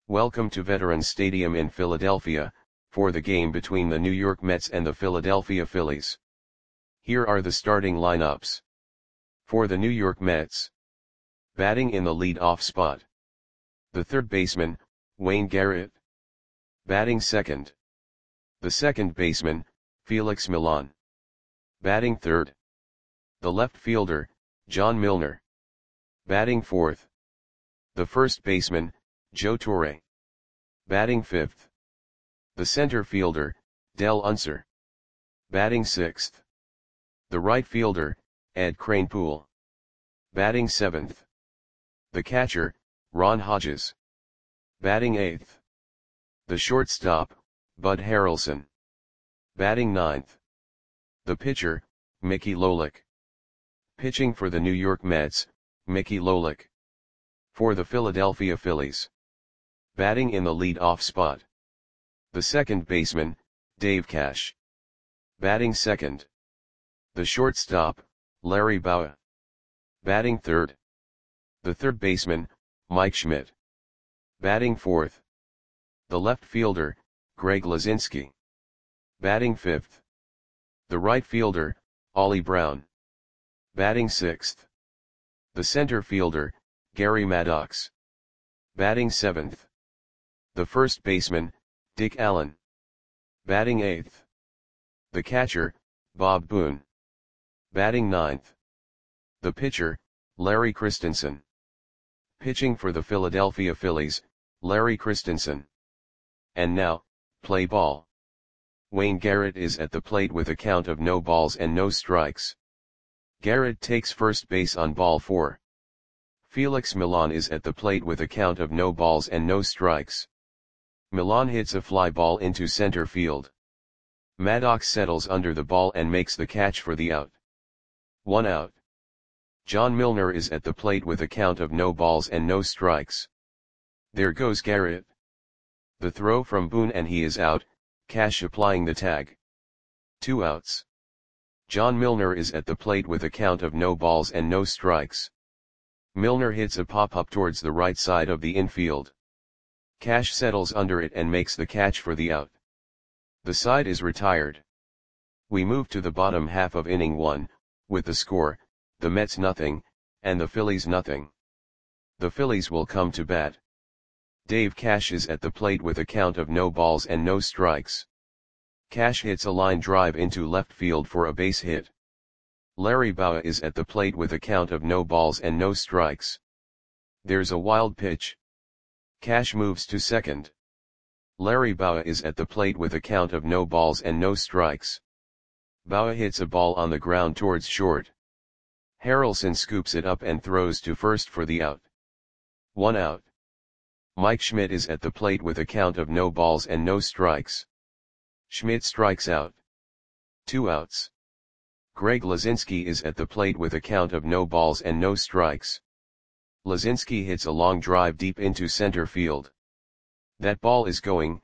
Welcome to Veterans Stadium in Philadelphia, for the game between the New York Mets and the Philadelphia Phillies. Here are the starting lineups. For the New York Mets. Batting in the lead-off spot. The third baseman, Wayne Garrett. Batting second. The second baseman, Felix Millan. Batting third. The left fielder, John Milner. Batting fourth. The first baseman, Joe Torre. Batting fifth. The center fielder, Dell Unser. Batting sixth. The right fielder, Ed Kranepool. Batting seventh. The catcher, Ron Hodges. Batting eighth. The shortstop, Bud Harrelson. Batting ninth. The pitcher, Mickey Lolich. Pitching for the New York Mets, Mickey Lolich. For the Philadelphia Phillies. Batting in the lead-off spot. The second baseman, Dave Cash. Batting second. The shortstop, Larry Bowa. Batting third. The third baseman, Mike Schmidt. Batting fourth. The left fielder, Greg Luzinski. Batting fifth. The right fielder, Ollie Brown. Batting sixth. The center fielder, Gary Maddox. Batting seventh. The first baseman, Dick Allen. Batting eighth. The catcher, Bob Boone. Batting ninth. The pitcher, Larry Christensen. Pitching for the Philadelphia Phillies, Larry Christensen. And now, play ball. Wayne Garrett is at the plate with a count of no balls and no strikes. Garrett takes first base on ball 4. Felix Millan is at the plate with a count of no balls and no strikes. Millan hits a fly ball into center field. Maddox settles under the ball and makes the catch for the out. 1 out. John Milner is at the plate with a count of no balls and no strikes. There goes Garrett. The throw from Boone and he is out, Cash applying the tag. 2 outs. John Milner is at the plate with a count of no balls and no strikes. Milner hits a pop-up towards the right side of the infield. Cash settles under it and makes the catch for the out. The side is retired. We move to the bottom half of inning 1, with the score, the Mets nothing, and the Phillies nothing. The Phillies will come to bat. Dave Cash is at the plate with a count of no balls and no strikes. Cash hits a line drive into left field for a base hit. Larry Bowa is at the plate with a count of no balls and no strikes. There's a wild pitch. Cash moves to second. Larry Bowa is at the plate with a count of no balls and no strikes. Bowa hits a ball on the ground towards short. Harrelson scoops it up and throws to first for the out. 1 out. Mike Schmidt is at the plate with a count of no balls and no strikes. Schmidt strikes out. 2 outs. Greg Luzinski is at the plate with a count of no balls and no strikes. Luzinski hits a long drive deep into center field. That ball is gone.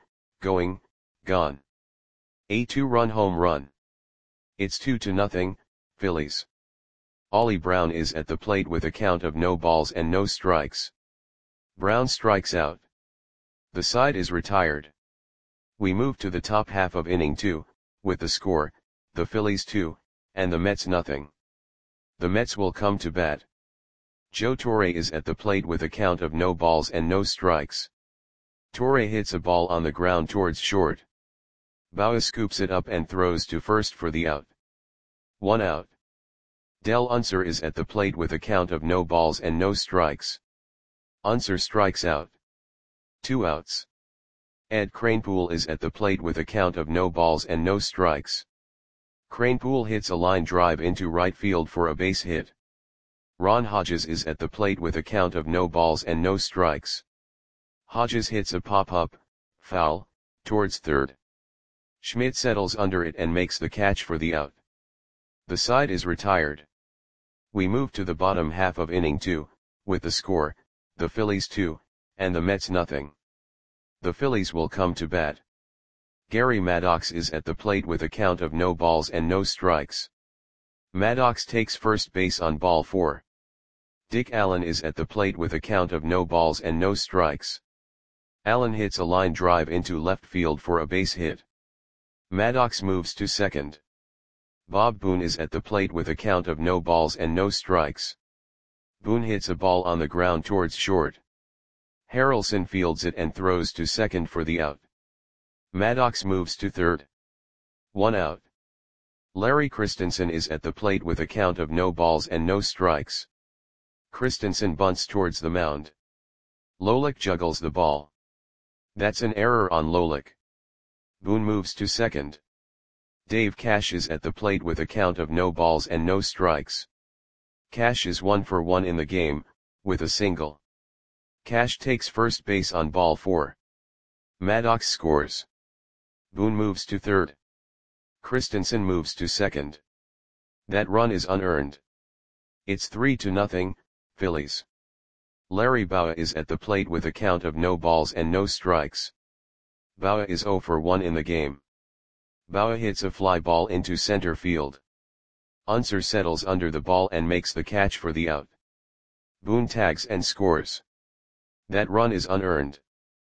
A 2-run home run. It's 2-0, Phillies. Ollie Brown is at the plate with a count of no balls and no strikes. Brown strikes out. The side is retired. We move to the top half of inning 2, with the score, the Phillies 2, and the Mets nothing. The Mets will come to bat. Joe Torre is at the plate with a count of no balls and no strikes. Torre hits a ball on the ground towards short. Bowa scoops it up and throws to first for the out. 1 out. Dell Unser is at the plate with a count of no balls and no strikes. Unser strikes out. 2 outs. Ed Kranepool is at the plate with a count of no balls and no strikes. Kranepool hits a line drive into right field for a base hit. Ron Hodges is at the plate with a count of no balls and no strikes. Hodges hits a pop-up, foul, towards third. Schmidt settles under it and makes the catch for the out. The side is retired. We move to the bottom half of inning 2, with the score, the Phillies 2, and the Mets nothing. The Phillies will come to bat. Gary Maddox is at the plate with a count of no balls and no strikes. Maddox takes first base on ball 4. Dick Allen is at the plate with a count of no balls and no strikes. Allen hits a line drive into left field for a base hit. Maddox moves to second. Bob Boone is at the plate with a count of no balls and no strikes. Boone hits a ball on the ground towards short. Harrelson fields it and throws to second for the out. Maddox moves to third. 1 out. Larry Christensen is at the plate with a count of no balls and no strikes. Christensen bunts towards the mound. Lolich juggles the ball. That's an error on Lolich. Boone moves to second. Dave Cash is at the plate with a count of no balls and no strikes. Cash is 1 for 1 in the game, with a single. Cash takes first base on ball 4. Maddox scores. Boone moves to third. Christensen moves to second. That run is unearned. It's 3-0, Phillies. Larry Bowa is at the plate with a count of no balls and no strikes. Bowa is 0 for 1 in the game. Bowa hits a fly ball into center field. Unser settles under the ball and makes the catch for the out. Boone tags and scores. That run is unearned.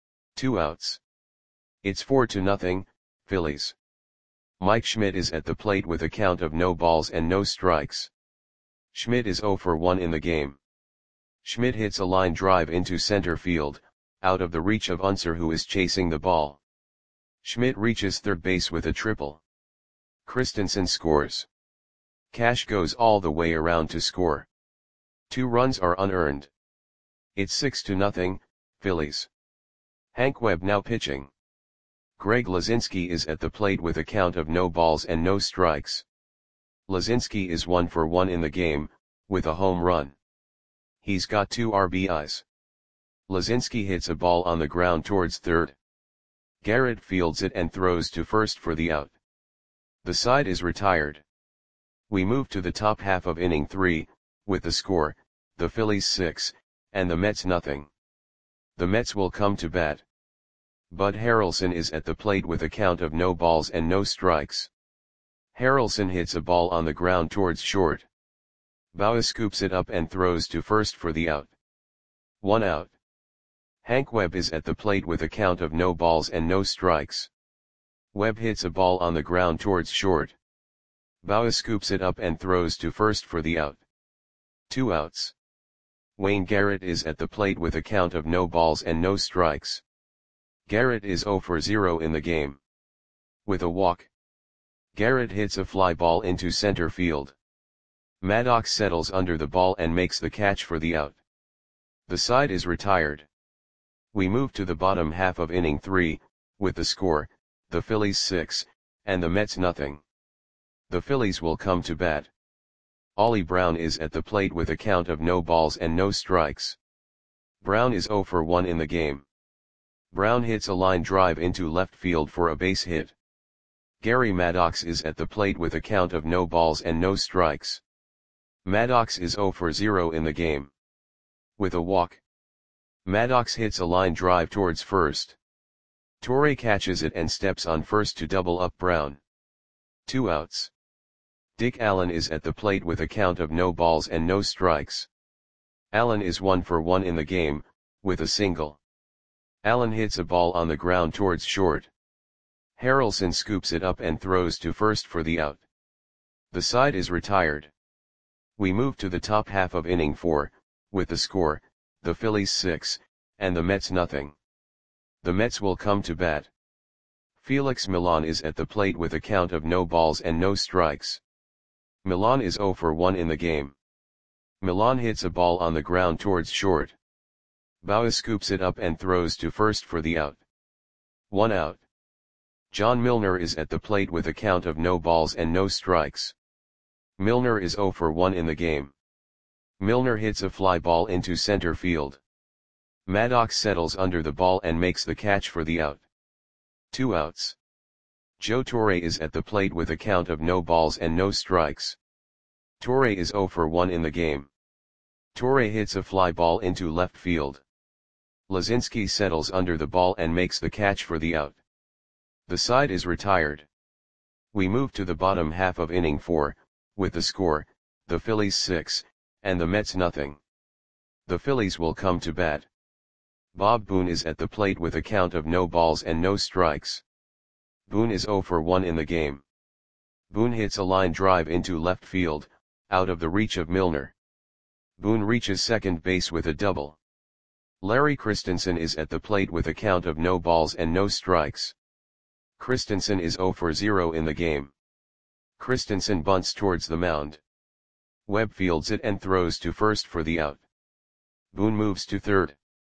2 outs. It's 4-0, Phillies. Mike Schmidt is at the plate with a count of no balls and no strikes. Schmidt is 0 for 1 in the game. Schmidt hits a line drive into center field, out of the reach of Unser who is chasing the ball. Schmidt reaches third base with a triple. Christensen scores. Cash goes all the way around to score. 2 runs are unearned. It's 6-0, Phillies. Hank Webb now pitching. Greg Lazinski is at the plate with a count of no balls and no strikes. Lazinski is 1 for 1 in the game, with a home run. He's got 2 RBIs. Lazinski hits a ball on the ground towards third. Garrett fields it and throws to first for the out. The side is retired. We move to the top half of inning 3, with the score, the Phillies 6, and the Mets nothing. The Mets will come to bat. Bud Harrelson is at the plate with a count of no balls and no strikes. Harrelson hits a ball on the ground towards short. Bowa scoops it up and throws to first for the out. 1 out. Hank Webb is at the plate with a count of no balls and no strikes. Webb hits a ball on the ground towards short. Bowa scoops it up and throws to first for the out. 2 outs. Wayne Garrett is at the plate with a count of no balls and no strikes. Garrett is 0 for 0 in the game. With a walk. Garrett hits a fly ball into center field. Maddox settles under the ball and makes the catch for the out. The side is retired. We move to the bottom half of inning 3, with the score, the Phillies 6, and the Mets nothing. The Phillies will come to bat. Ollie Brown is at the plate with a count of no balls and no strikes. Brown is 0 for 1 in the game. Brown hits a line drive into left field for a base hit. Gary Maddox is at the plate with a count of no balls and no strikes. Maddox is 0 for 0 in the game. With a walk. Maddox hits a line drive towards first. Torre catches it and steps on first to double up Brown. 2 outs. Dick Allen is at the plate with a count of no balls and no strikes. Allen is 1 for 1 in the game, with a single. Allen hits a ball on the ground towards short. Harrelson scoops it up and throws to first for the out. The side is retired. We move to the top half of inning 4, with the score, the Phillies 6, and the Mets nothing. The Mets will come to bat. Felix Millan is at the plate with a count of no balls and no strikes. Millan is 0 for 1 in the game. Millan hits a ball on the ground towards short. Bowa scoops it up and throws to first for the out. 1 out. John Milner is at the plate with a count of no balls and no strikes. Milner is 0 for 1 in the game. Milner hits a fly ball into center field. Maddox settles under the ball and makes the catch for the out. 2 outs. Joe Torre is at the plate with a count of no balls and no strikes. Torre is 0 for 1 in the game. Torre hits a fly ball into left field. Lazinski settles under the ball and makes the catch for the out. The side is retired. We move to the bottom half of inning 4, with the score, the Phillies 6, and the Mets nothing. The Phillies will come to bat. Bob Boone is at the plate with a count of no balls and no strikes. Boone is 0 for 1 in the game. Boone hits a line drive into left field, out of the reach of Milner. Boone reaches second base with a double. Larry Christensen is at the plate with a count of no balls and no strikes. Christensen is 0 for 0 in the game. Christensen bunts towards the mound. Webb fields it and throws to first for the out. Boone moves to third.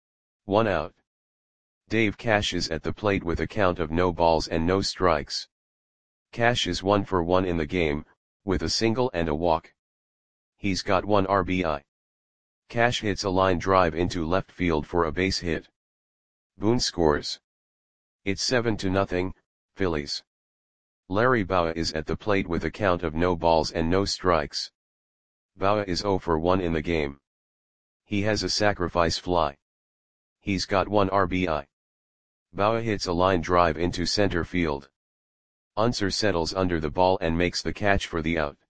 1 out. Dave Cash is at the plate with a count of no balls and no strikes. Cash is 1 for 1 in the game, with a single and a walk. He's got 1 RBI. Cash hits a line drive into left field for a base hit. Boone scores. It's 7-0, Phillies. Larry Bowa is at the plate with a count of no balls and no strikes. Bowa is 0 for 1 in the game. He has a sacrifice fly. He's got 1 RBI. Bowa hits a line drive into center field. Unser settles under the ball and makes the catch for the out.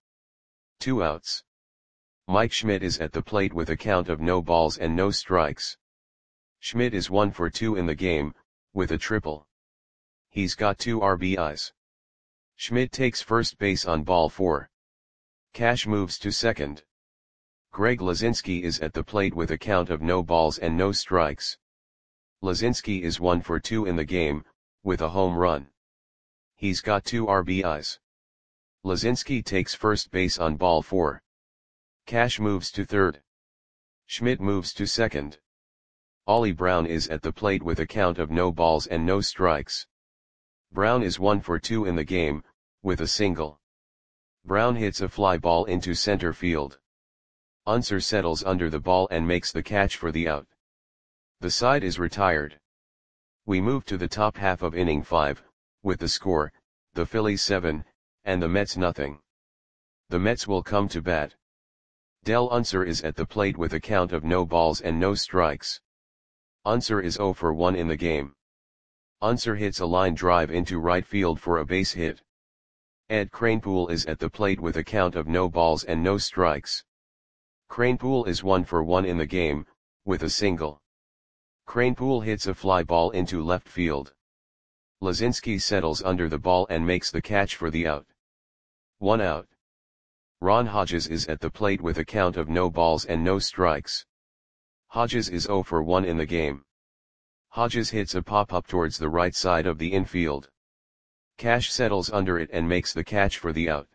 2 outs. Mike Schmidt is at the plate with a count of no balls and no strikes. Schmidt is 1 for 2 in the game, with a triple. He's got 2 RBIs. Schmidt takes first base on ball 4. Cash moves to second. Greg Lazinski is at the plate with a count of no balls and no strikes. Lazinski is 1 for 2 in the game, with a home run. He's got 2 RBIs. Lazinski takes first base on ball 4. Cash moves to third. Schmidt moves to second. Ollie Brown is at the plate with a count of no balls and no strikes. Brown is 1 for 2 in the game, with a single. Brown hits a fly ball into center field. Unser settles under the ball and makes the catch for the out. The side is retired. We move to the top half of inning 5, with the score, the Phillies 7, and the Mets nothing. The Mets will come to bat. Del Unser is at the plate with a count of no balls and no strikes. Unser is 0 for 1 in the game. Unser hits a line drive into right field for a base hit. Ed Kranepool is at the plate with a count of no balls and no strikes. Kranepool is 1 for 1 in the game, with a single. Kranepool hits a fly ball into left field. Lazinski settles under the ball and makes the catch for the out. 1 out. Ron Hodges is at the plate with a count of no balls and no strikes. Hodges is 0 for 1 in the game. Hodges hits a pop-up towards the right side of the infield. Cash settles under it and makes the catch for the out.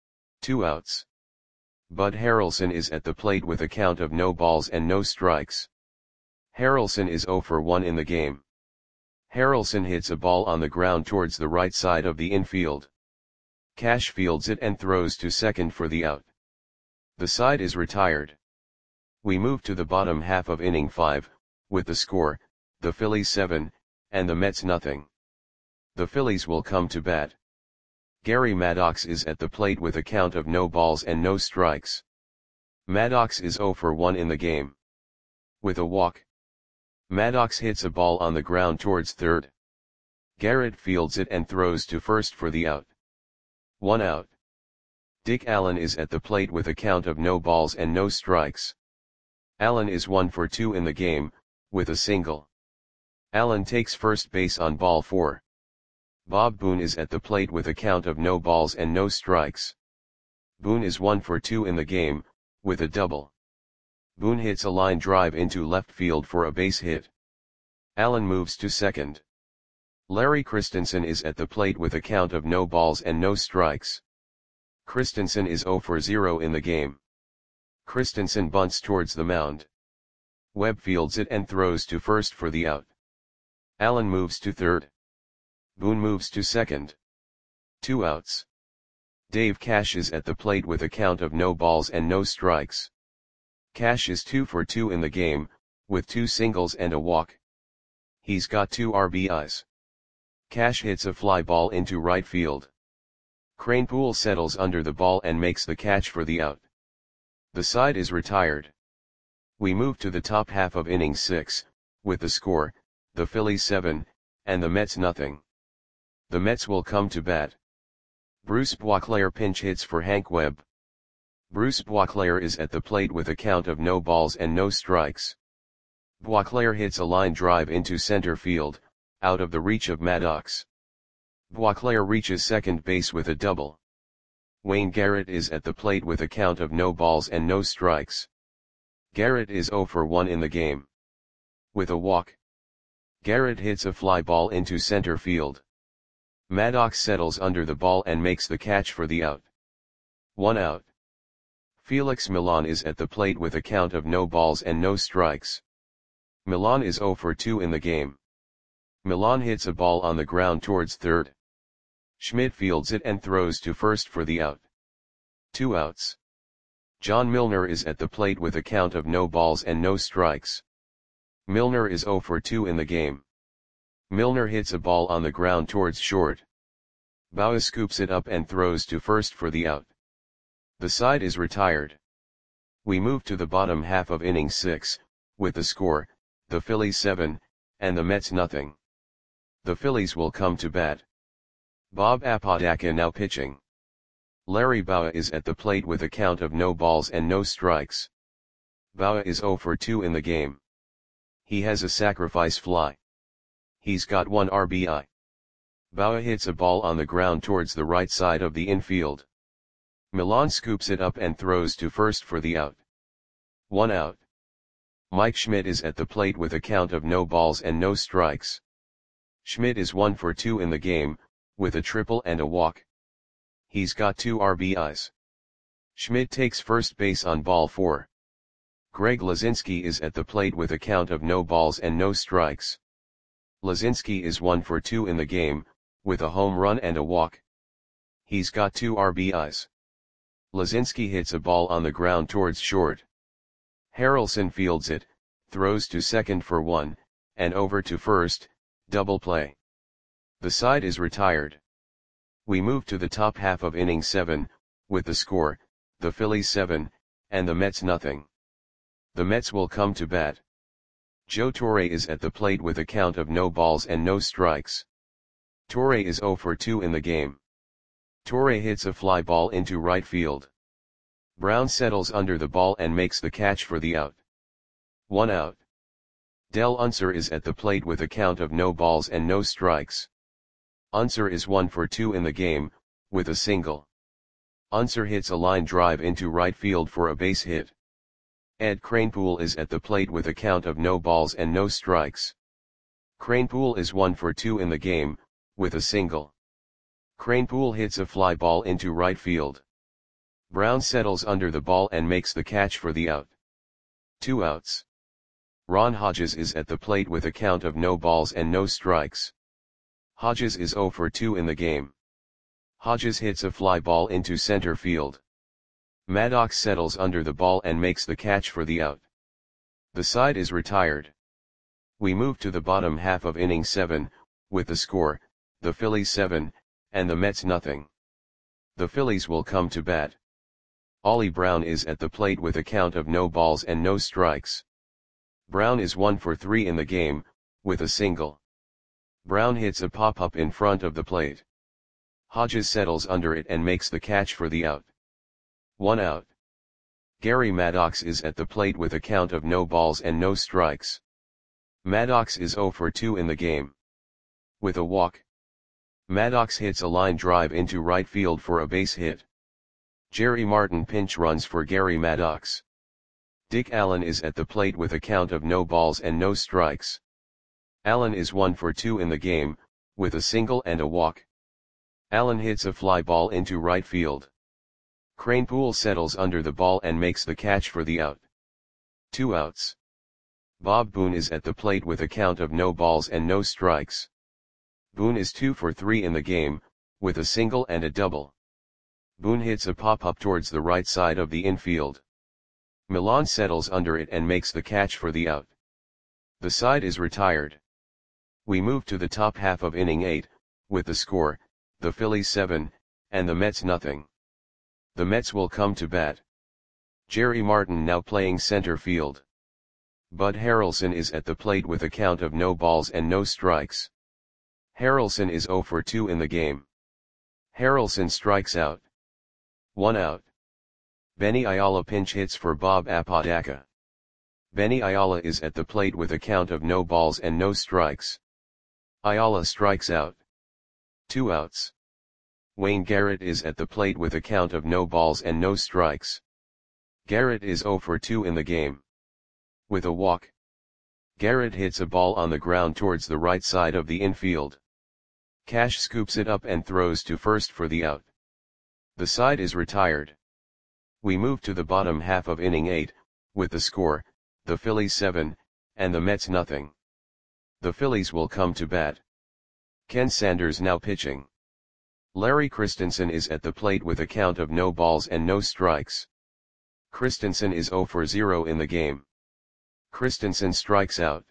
2 outs. Bud Harrelson is at the plate with a count of no balls and no strikes. Harrelson is 0 for 1 in the game. Harrelson hits a ball on the ground towards the right side of the infield. Cash fields it and throws to second for the out. The side is retired. We move to the bottom half of inning 5, with the score, the Phillies 7, and the Mets nothing. The Phillies will come to bat. Gary Maddox is at the plate with a count of no balls and no strikes. Maddox is 0 for 1 in the game. With a walk. Maddox hits a ball on the ground towards third. Garrett fields it and throws to first for the out. 1 out. Dick Allen is at the plate with a count of no balls and no strikes. Allen is 1 for 2 in the game, with a single. Allen takes first base on ball 4. Bob Boone is at the plate with a count of no balls and no strikes. Boone is 1 for 2 in the game, with a double. Boone hits a line drive into left field for a base hit. Allen moves to second. Larry Christensen is at the plate with a count of no balls and no strikes. Christensen is 0 for 0 in the game. Christensen bunts towards the mound. Webb fields it and throws to first for the out. Allen moves to third. Boone moves to second. 2 outs. Dave Cash is at the plate with a count of no balls and no strikes. Cash is 2 for 2 in the game, with 2 singles and a walk. He's got 2 RBIs. Cash hits a fly ball into right field. Kranepool settles under the ball and makes the catch for the out. The side is retired. We move to the top half of inning 6, with the score, the Phillies 7, and the Mets nothing. The Mets will come to bat. Bruce Boisclair pinch hits for Hank Webb. Bruce Boisclair is at the plate with a count of no balls and no strikes. Boisclair hits a line drive into center field, out of the reach of Maddox. Boisclair reaches second base with a double. Wayne Garrett is at the plate with a count of no balls and no strikes. Garrett is 0 for 1 in the game. With a walk, Garrett hits a fly ball into center field. Maddox settles under the ball and makes the catch for the out. 1 out. Felix Millan is at the plate with a count of no balls and no strikes. Millan is 0 for 2 in the game. Millan hits a ball on the ground towards third. Schmidt fields it and throws to first for the out. 2 outs. John Milner is at the plate with a count of no balls and no strikes. Milner is 0 for 2 in the game. Milner hits a ball on the ground towards short. Bauer scoops it up and throws to first for the out. The side is retired. We move to the bottom half of inning 6, with the score, the Phillies 7, and the Mets nothing. The Phillies will come to bat. Bob Apodaca now pitching. Larry Bowa is at the plate with a count of no balls and no strikes. Bowa is 0 for 2 in the game. He has a sacrifice fly. He's got 1 RBI. Bowa hits a ball on the ground towards the right side of the infield. Millan scoops it up and throws to first for the out. 1 out. Mike Schmidt is at the plate with a count of no balls and no strikes. Schmidt is 1 for 2 in the game, with a triple and a walk. He's got 2 RBIs. Schmidt takes first base on ball 4. Greg Lazinski is at the plate with a count of no balls and no strikes. Lazinski is 1 for 2 in the game, with a home run and a walk. He's got 2 RBIs. Lazinski hits a ball on the ground towards short. Harrelson fields it, throws to second for 1, and over to first, double play. The side is retired. We move to the top half of inning 7, with the score, the Phillies 7, and the Mets nothing. The Mets will come to bat. Joe Torre is at the plate with a count of no balls and no strikes. Torre is 0 for 2 in the game. Torre hits a fly ball into right field. Brown settles under the ball and makes the catch for the out. 1 out. Del Unser is at the plate with a count of no balls and no strikes. Unser is 1 for 2 in the game, with a single. Unser hits a line drive into right field for a base hit. Ed Kranepool is at the plate with a count of no balls and no strikes. Kranepool is 1 for 2 in the game, with a single. Kranepool hits a fly ball into right field. Brown settles under the ball and makes the catch for the out. 2 outs. Ron Hodges is at the plate with a count of no balls and no strikes. Hodges is 0 for 2 in the game. Hodges hits a fly ball into center field. Maddox settles under the ball and makes the catch for the out. The side is retired. We move to the bottom half of inning 7, with the score, the Phillies 7, and the Mets nothing. The Phillies will come to bat. Ollie Brown is at the plate with a count of no balls and no strikes. Brown is 1 for 3 in the game, with a single. Brown hits a pop-up in front of the plate. Hodges settles under it and makes the catch for the out. 1 out. Gary Maddox is at the plate with a count of no balls and no strikes. Maddox is 0 for 2 in the game. With a walk, Maddox hits a line drive into right field for a base hit. Jerry Martin pinch runs for Gary Maddox. Dick Allen is at the plate with a count of no balls and no strikes. Allen is 1 for 2 in the game, with a single and a walk. Allen hits a fly ball into right field. Kranepool settles under the ball and makes the catch for the out. 2 outs. Bob Boone is at the plate with a count of no balls and no strikes. Boone is 2 for 3 in the game, with a single and a double. Boone hits a pop-up towards the right side of the infield. Millan settles under it and makes the catch for the out. The side is retired. We move to the top half of inning 8, with the score, the Phillies 7, and the Mets nothing. The Mets will come to bat. Jerry Martin now playing center field. Bud Harrelson is at the plate with a count of no balls and no strikes. Harrelson is 0 for 2 in the game. Harrelson strikes out. 1 out. Benny Ayala pinch hits for Bob Apodaca. Benny Ayala is at the plate with a count of no balls and no strikes. Ayala strikes out. 2 outs. Wayne Garrett is at the plate with a count of no balls and no strikes. Garrett is 0 for 2 in the game. With a walk. Garrett hits a ball on the ground towards the right side of the infield. Cash scoops it up and throws to first for the out. The side is retired. We move to the bottom half of inning 8, with the score, the Phillies 7, and the Mets nothing. The Phillies will come to bat. Ken Sanders now pitching. Larry Christensen is at the plate with a count of no balls and no strikes. Christensen is 0 for 0 in the game. Christensen strikes out.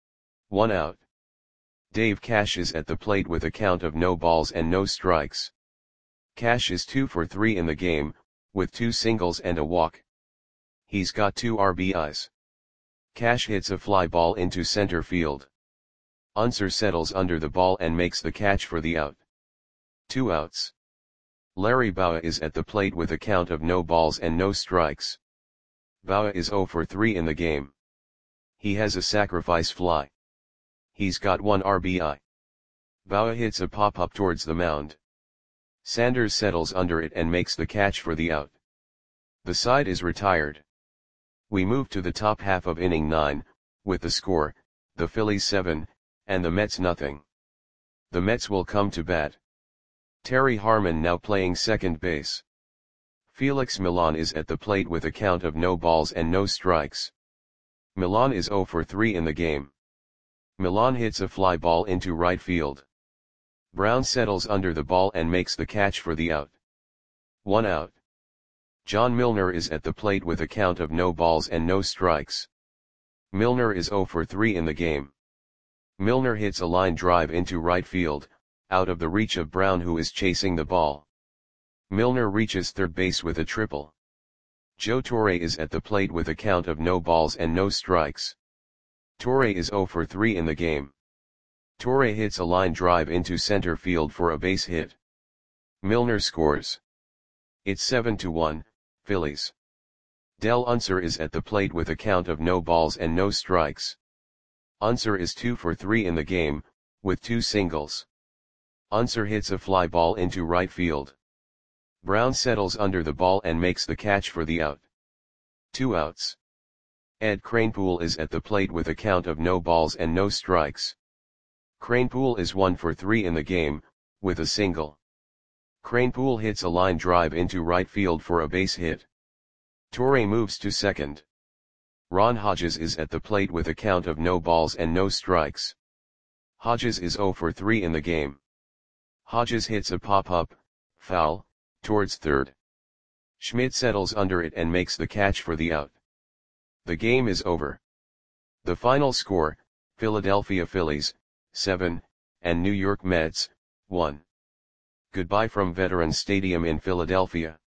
1 out. Dave Cash is at the plate with a count of no balls and no strikes. Cash is 2 for 3 in the game, with 2 singles and a walk. He's got 2 RBIs. Cash hits a fly ball into center field. Unser settles under the ball and makes the catch for the out. 2 outs. Larry Bowa is at the plate with a count of no balls and no strikes. Bowa is 0 for 3 in the game. He has a sacrifice fly. He's got 1 RBI. Bowa hits a pop-up towards the mound. Sanders settles under it and makes the catch for the out. The side is retired. We move to the top half of inning 9, with the score, the Phillies 7, and the Mets nothing. The Mets will come to bat. Terry Harmon now playing second base. Felix Millan is at the plate with a count of no balls and no strikes. Millan is 0 for 3 in the game. Millan hits a fly ball into right field. Brown settles under the ball and makes the catch for the out. 1 out. John Milner is at the plate with a count of no balls and no strikes. Milner is 0 for 3 in the game. Milner hits a line drive into right field, out of the reach of Brown, who is chasing the ball. Milner reaches third base with a triple. Joe Torre is at the plate with a count of no balls and no strikes. Torre is 0 for 3 in the game. Torre hits a line drive into center field for a base hit. Milner scores. It's 7-1, Phillies. Del Unser is at the plate with a count of no balls and no strikes. Unser is 2 for 3 in the game, with 2 singles. Unser hits a fly ball into right field. Brown settles under the ball and makes the catch for the out. 2 outs. Ed Kranepool is at the plate with a count of no balls and no strikes. Kranepool is 1 for 3 in the game, with a single. Kranepool hits a line drive into right field for a base hit. Torre moves to second. Ron Hodges is at the plate with a count of no balls and no strikes. Hodges is 0 for 3 in the game. Hodges hits a pop-up, foul, towards third. Schmidt settles under it and makes the catch for the out. The game is over. The final score, Philadelphia Phillies, 7, and New York Mets, 1. Goodbye from Veterans Stadium in Philadelphia.